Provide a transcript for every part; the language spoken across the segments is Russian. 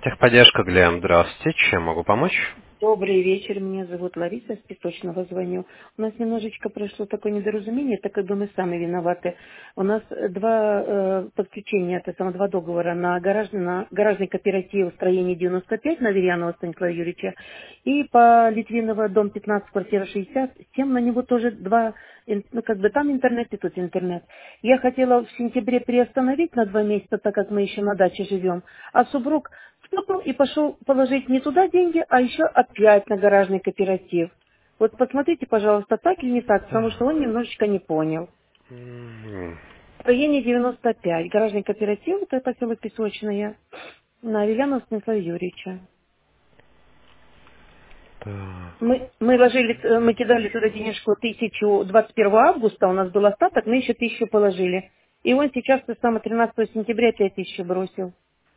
Техподдержка Глем, здравствуйте, чем могу помочь? Добрый вечер, меня зовут Лариса, с Песочного звоню. У нас немножечко прошло такое недоразумение, так как бы мы сами виноваты. У нас два подключения, два договора на гаражный кооператив строение 95 на Аверьянова Станислава Юрьевича и по Литвинова дом 15, квартира 67, на него тоже два, там интернет и тут интернет. Я хотела в сентябре приостановить на 2 месяца, так как мы еще на даче живем, а супруг стукнул и пошел положить не туда деньги, а еще опять на гаражный кооператив. Вот посмотрите, пожалуйста, так или не так, потому что он Так. немножечко не понял. Мгм. Строение 95, гаражный кооператив, это поселок Песочное, на Аверьянова Станислава Юрьевича. Так. Мы кидали туда денежку 21 августа, у нас был остаток, мы еще 1000 положили. И он сейчас, 13 сентября, 5000 бросил.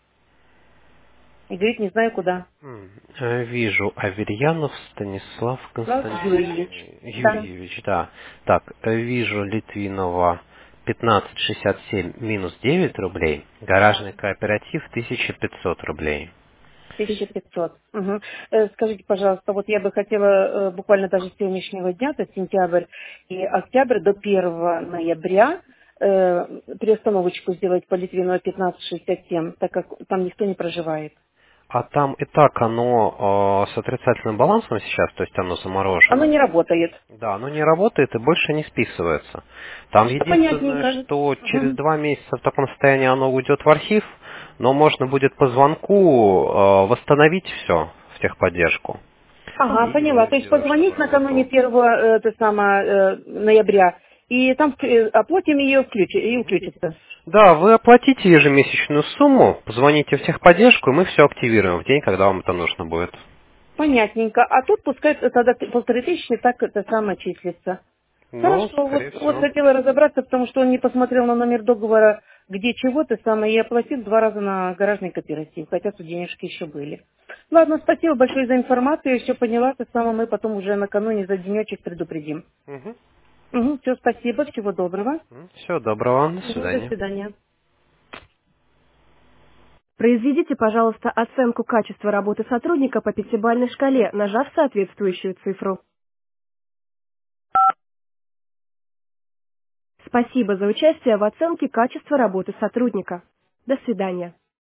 И говорит, не знаю куда. Вижу, Аверьянов Станислав Слав Юрьевич. Да. Юрьевич, да. Так, вижу Литвинова 1567 минус 9 рублей, гаражный кооператив 1500 рублей. 1500. Мгм. Скажите, пожалуйста, вот я бы хотела буквально даже с сегодняшнего дня, то есть сентябрь и октябрь до 1 ноября приостановочку сделать по Литвину 1567, так как там никто не проживает. А там и так оно с отрицательным балансом сейчас, то есть оно Оно заморожено. не работает. Да, оно не работает и больше не списывается. Там Что единственное, понятненько. что через Мгм. 2 месяца в таком состоянии оно уйдет в архив, но можно будет по звонку восстановить все в техподдержку. Ага, И поняла. мы То есть сделаем, чтобы позвонить накануне работал. 1 ноября, и там оплатим ее и включится. Да, вы оплатите ежемесячную сумму, позвоните в техподдержку, и мы все активируем в день, когда вам это нужно будет. Понятненько. А тут пускай тогда 1500 так это самое числится. Ну, Хорошо, скорее вот всего. хотела разобраться, потому что он не посмотрел на номер договора, где чего-то самое, и оплатил 2 раза на гаражный кооператив, хотя тут денежки еще были. Ладно, спасибо большое за информацию, я все поняла, то самое мы потом уже накануне за денечек предупредим. Угу. Угу, все, спасибо, всего доброго. Всего доброго, до Угу, до свидания. свидания. Произведите, пожалуйста, оценку качества работы сотрудника по пятибалльной шкале, нажав соответствующую цифру. Спасибо за участие в оценке качества работы сотрудника. До свидания.